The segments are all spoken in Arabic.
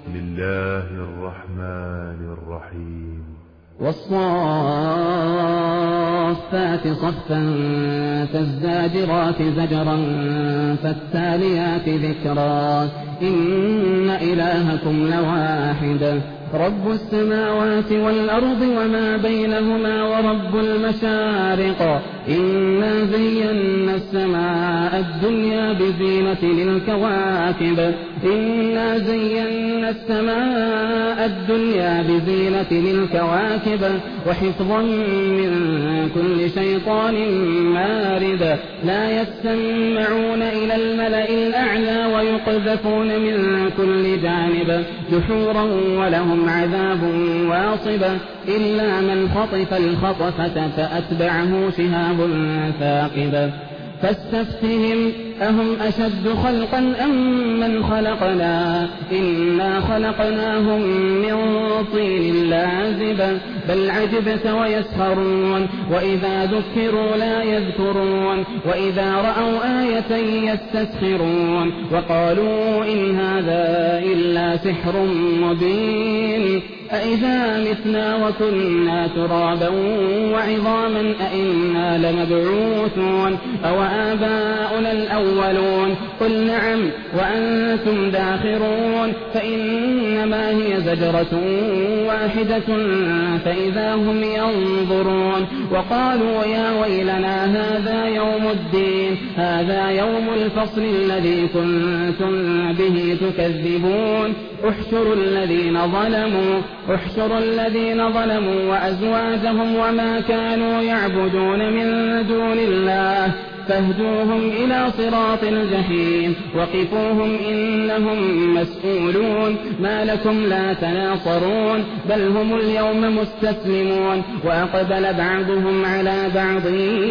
بسم الله الرحمن الرحيم والصافات صفا فالزاجرات زجرا فالتاليات ذكرا إن إلهكم لواحد رب السماوات والأرض وما بينهما ورب المشارق إنا زينا السماء الدنيا بزينة للكواكب إنا زينا السماء الدنيا بزينة للكواكب وحفظا من كل شيطان مارد لا يستمعون إلى الملأ الأعلى ويقذفون من كل جانب دحورا ولهم عذاب واصب إلا من خطف الخطفة فأتبعه شهاب ثاقب فاستفتهم أهم أشد خلقا أم من خلقنا إنا خلقناهم من طين لازب بل عجبت ويسخرون وإذا ذكروا لا يذكرون وإذا رأوا آية يستسخرون وقالوا إن هذا إلا سحر مبين أإذا متنا وكنا ترابا وعظاما أإنا لمبعوثون أو آباؤنا الأولون قل نعم وأنتم داخرون فإنما هي زجرة واحدة فإذا هم ينظرون وقالوا يا ويلنا هذا يوم الدين هذا يوم الفصل الذي كنتم به تكذبون احشروا الذين ظلموا وأزواجهم وما كانوا يعبدون من دون الله فاهدوهم إلى صراط الجحيم وقفوهم إنهم مسؤولون ما لكم لا تناصرون بل هم اليوم مستسلمون وأقبل بعضهم على بعض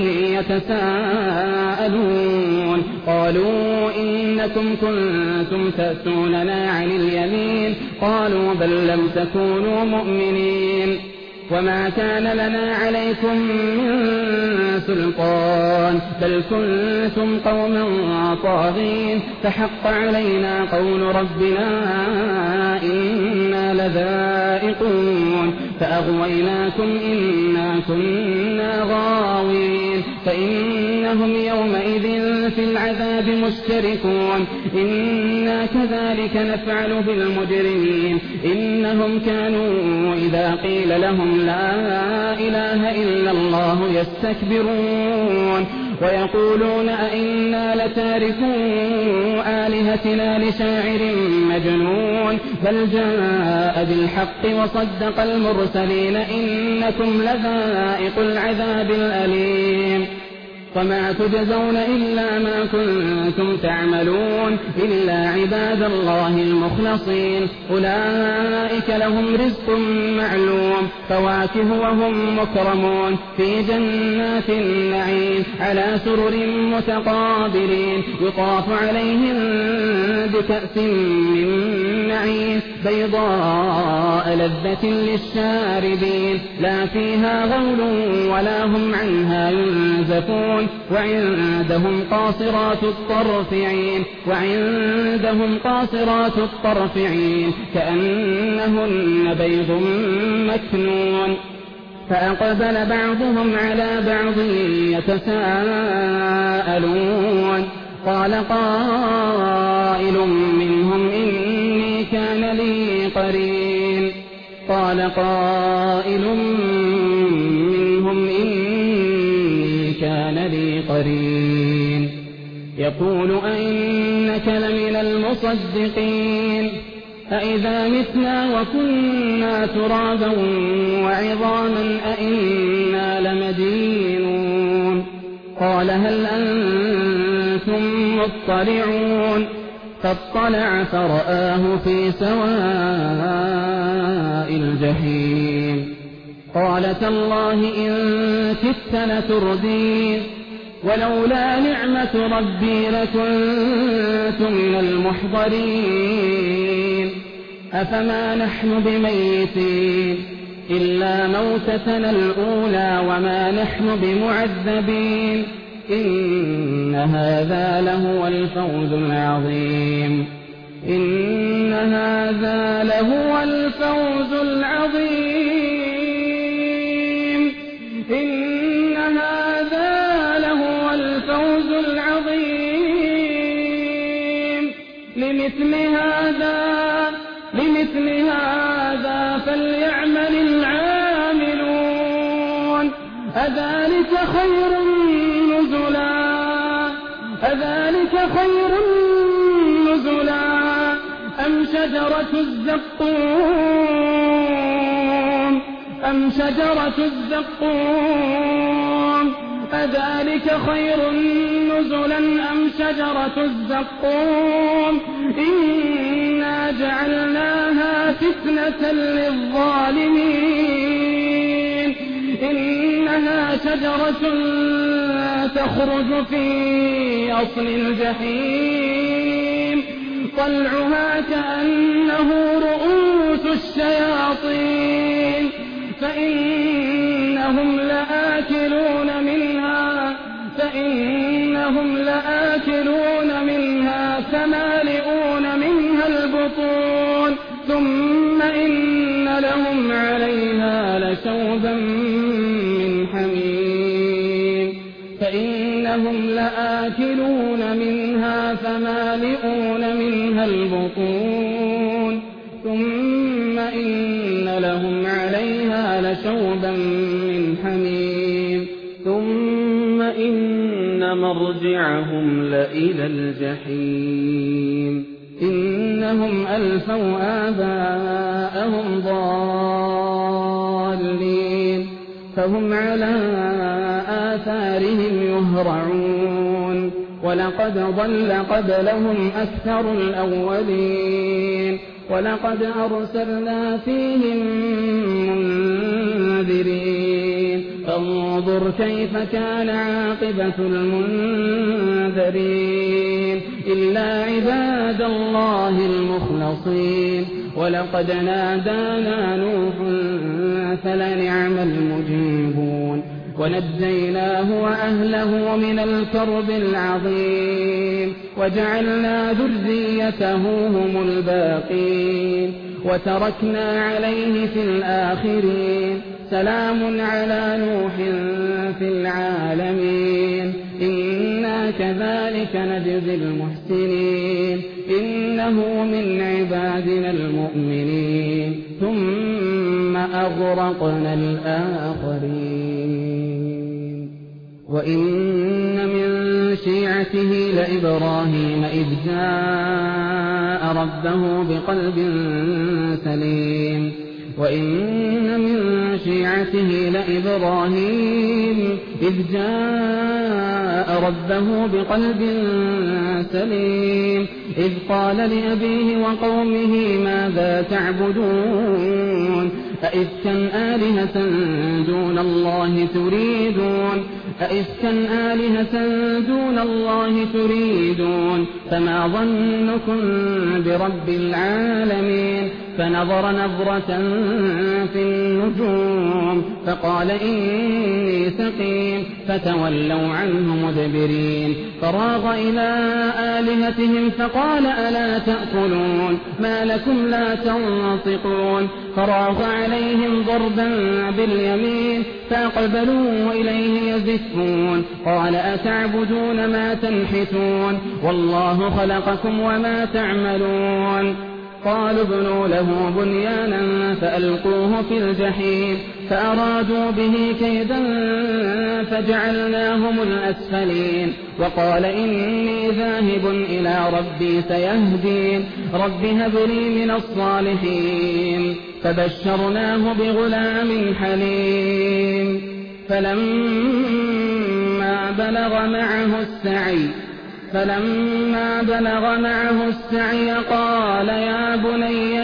يتساءلون قالوا إنكم كنتم تأتوننا عن اليمين قالوا بل لم تكونوا مؤمنين وما كان لنا عليكم من سلطان بل كنتم قوما طاغين فحق علينا قول ربنا إنا لذائقون فأغويناكم إنا كنا غاوين فإنهم يومئذ في العذاب مشتركون إنا كذلك نفعل بالمجرمين إنهم كانوا إذا قيل لهم لا إله إلا الله يستكبرون ويقولون أئنا لتاركو آلهتنا لشاعر مجنون بل جاء بالحق وصدق المرسلين إنكم لذائق العذاب الأليم وما تجزون إلا ما كنتم تعملون إلا عباد الله المخلصين أولئك لهم رزق معلوم فواكه وهم مكرمون في جنات النعيم على سرر متقابلين يطاف عليهم بكأس من معين بيضاء لذة للشاربين لا فيها غول ولا هم عنها ينزفون وعندهم قاصرات الطرف عين كأنهن بيض مكنون فأقبل بعضهم على بعض يتساءلون قال قائل منهم إني كان لي قرين يقول أئنك لمن المصدقين أئذا متنا وكنا ترابا وعظاما أئنا لمدينون قال هل أنتم مطلعون فاطلع فرآه في سواء الجحيم قال تالله إن كدت لتردين ولولا نعمة ربي لكنت من المحضرين أفما نحن بميتين إلا موتتنا الأولى وما نحن بمعذبين إن هذا لهو الفوز العظيم إن هذا لهو الفوز العظيم إن هذا لهو الفوز العظيم لمثل هذا فليعمل العاملون أذلك خير نزلا أم شجرة الزقوم أذلك خير نزلا أم شجرة الزقوم إنا جعلناها فتنة للظالمين إنها شجرة تخرج في أصل الجحيم طلعها كأنه رؤوس الشياطين فإنهم لآكلون منها فمالئون منها البطون ثم إن لهم عليها لشوبا من حميم فإنهم لآكلون منها فمالئون منها البطون ثم إن لهم عليها لشوبا من حميم ثم إن مرجعهم لإلى الجحيم إنهم ألفوا آباءهم ضالين فهم على آثارهم يهرعون ولقد ضل قبلهم أكثر الأولين ولقد أرسلنا فيهم منذرين فانظر كيف كان عاقبة المنذرين إلا عباد الله المخلصين ولقد نادانا نوح فلنعم المجيبون ونجيناه وأهله من الكرب العظيم وجعلنا ذريته هم الباقين وتركنا عليه في الآخرين سلام على نوح في العالمين إنا كذلك نجزي المحسنين إنه من عبادنا المؤمنين ثم أغرقنا الآخرين وإن من شيعته لإبراهيم إذ جاء ربه بقلب سليم وإن من شيعته لإبراهيم إذ جاء ربه بقلب سليم إذ قال لأبيه وقومه ماذا تعبدون أئفكا آلهة دون الله تريدون فما ظنكم برب العالمين فنظر نظرة في النجوم فقال إني سقيم فتولوا عنه مدبرين فراغ إلى آلهتهم فقال ألا تأكلون ما لكم لا تنطقون فراغ عليهم ضربا باليمين فأقبلوا إليه يزفون قال أتعبدون ما تنحتون والله خلقكم وما تعملون قالوا ابنوا له بنيانا فألقوه في الجحيم فأرادوا به كيدا فجعلناهم الأسفلين وقال إني ذاهب إلى ربي سيهدين رب هب لي من الصالحين فبشرناه بغلام حليم فلما بلغ معه السعي قال يا بني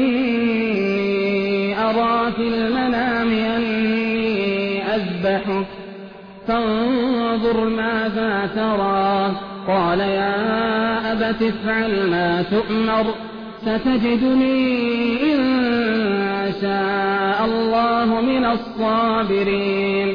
إني أرى في المنام أني أذبحك فانظر ماذا ترى قال يا أبت افعل ما تؤمر ستجدني إن شاء الله من الصابرين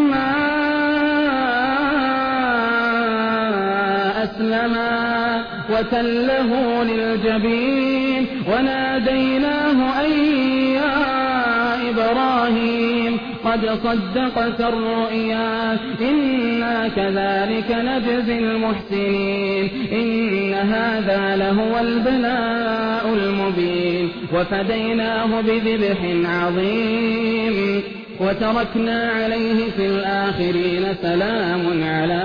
فلما أسلما وتله للجبين وناديناه أن يا إبراهيم قد صدقت الرؤيا إنا كذلك نجزي المحسنين إن هذا لهو البلاء المبين وفديناه بذبح عظيم وتركنا عليه في الآخرين سلام على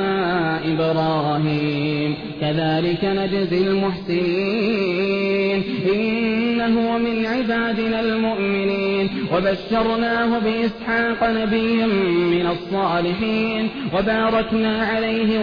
إبراهيم كذلك نجزي المحسنين إنه من عبادنا المؤمنين وبشرناه بإسحاق نبيا من الصالحين وباركنا عليه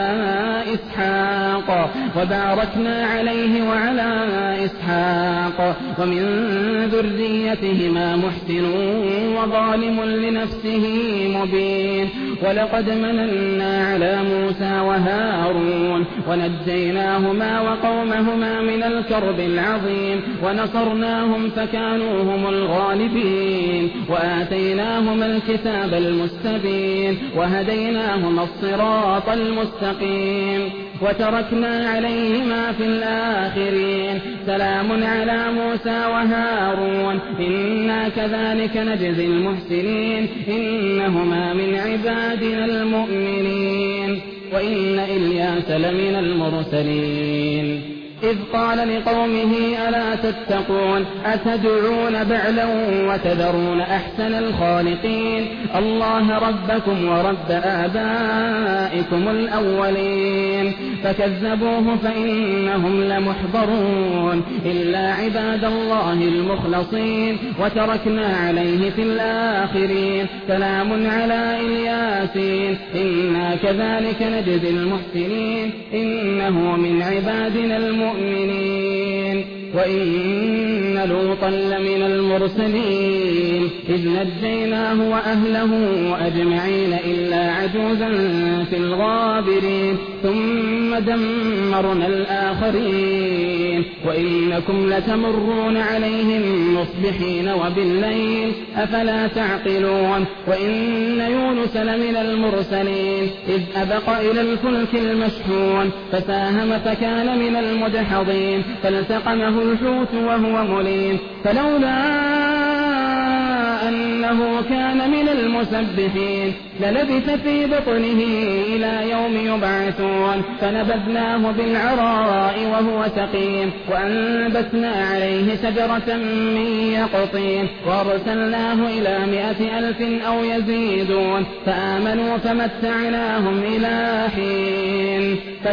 وعلى إسحاق ومن ذريتهما محسن وظالم لنفسه مبين ولقد مننا على موسى وهارون ونجيناهما وقومهما من الكرب العظيم ونصرناهم فكانوا هم الغالبين وآتيناهما الكتاب المستبين وهديناهما الصراط المستقيم وتركنا عليهما في الآخرين سلام على موسى وهارون إنا كذلك نجزي المحسنين إنهما من عبادنا المؤمنين وإن إلياس لمن المرسلين إذ قال لقومه ألا تتقون أتدعون بعلا وتذرون أحسن الخالقين الله ربكم ورب آبائكم الأولين فكذبوه فإنهم لمحضرون إلا عباد الله المخلصين وتركنا عليه في الآخرين سلام على إلياسين إنا كذلك نجزي المحسنين إنه من عبادنا المؤمنين وإن لوطا لمن المرسلين إذ نجيناه وأهله أجمعين إلا عجوزا في الغابرين ثم دمرنا الآخرين وإنكم لتمرون عليهم مصبحين وبالليل أفلا تعقلون وإن يونس لمن المرسلين إذ أبق إلى الفلك المشحون فساهم فكان من المدحضين فالتقمه الحوت وهو مليم فلولا أنه كان من المسبحين للبث في بطنه إلى يوم يبعثون فنبذناه بالعراء وهو سقيم وأنبتنا عليه شجرة من يقطين وأرسلناه إلى 100,000 أو يزيدون فآمنوا فمتعناهم إلى حين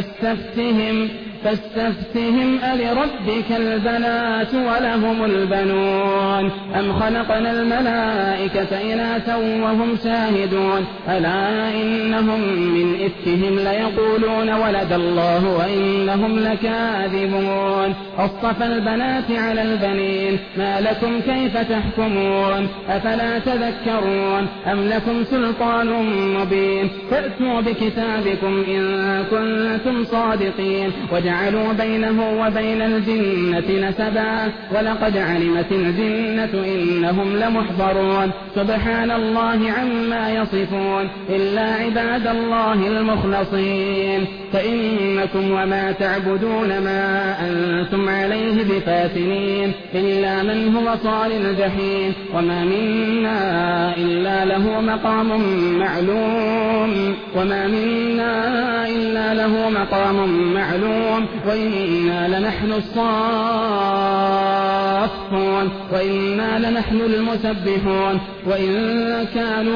فاستفتهم ألربك البنات ولهم البنون أم خلقنا الملائكة إناثا وهم شاهدون ألا إنهم من إفكهم ليقولون ولد الله وإنهم لكاذبون أصطفى البنات على البنين ما لكم كيف تحكمون أفلا تذكرون أم لكم سلطان مبين فأتوا بكتابكم إن كنتم صادقين وجعلوا بينه وبين الجنة نسبا ولقد علمت الجنة إنهم لمحضرون سبحان الله عما يصفون إلا عباد الله المخلصين فإنكم وما تعبدون ما أنتم عليه بفاتنين إلا من هو صال الجحيم وما منا إلا له مقام معلوم وإنا لنحن الصافون وإنا لنحن المسبحون وإن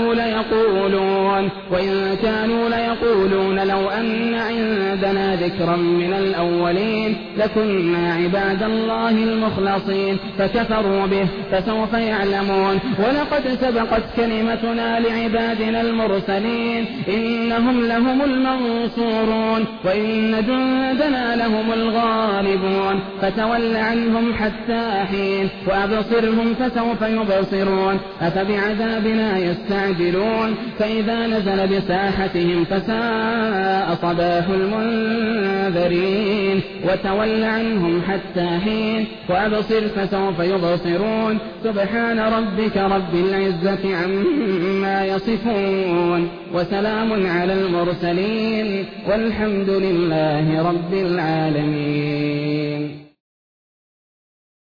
كانوا ليقولون لو أن عندنا ذكرا من الأولين لكنا عباد الله المخلصين فكفروا به فسوف يعلمون ولقد سبقت كلمتنا لعبادنا المرسلين إنهم لهم المنصورون وإن جندنا لهم الغالبون فتول عنهم حتى حين وأبصرهم فسوف يبصرون أفبعذابنا يستعجلون فإذا نزل بساحتهم فساء صباح المنذرين وتول فتول عنهم حتى حين وأبصر فسوف يبصرون سبحان ربك رب العزة عما يصفون وسلام على المرسلين والحمد لله رب العالمين.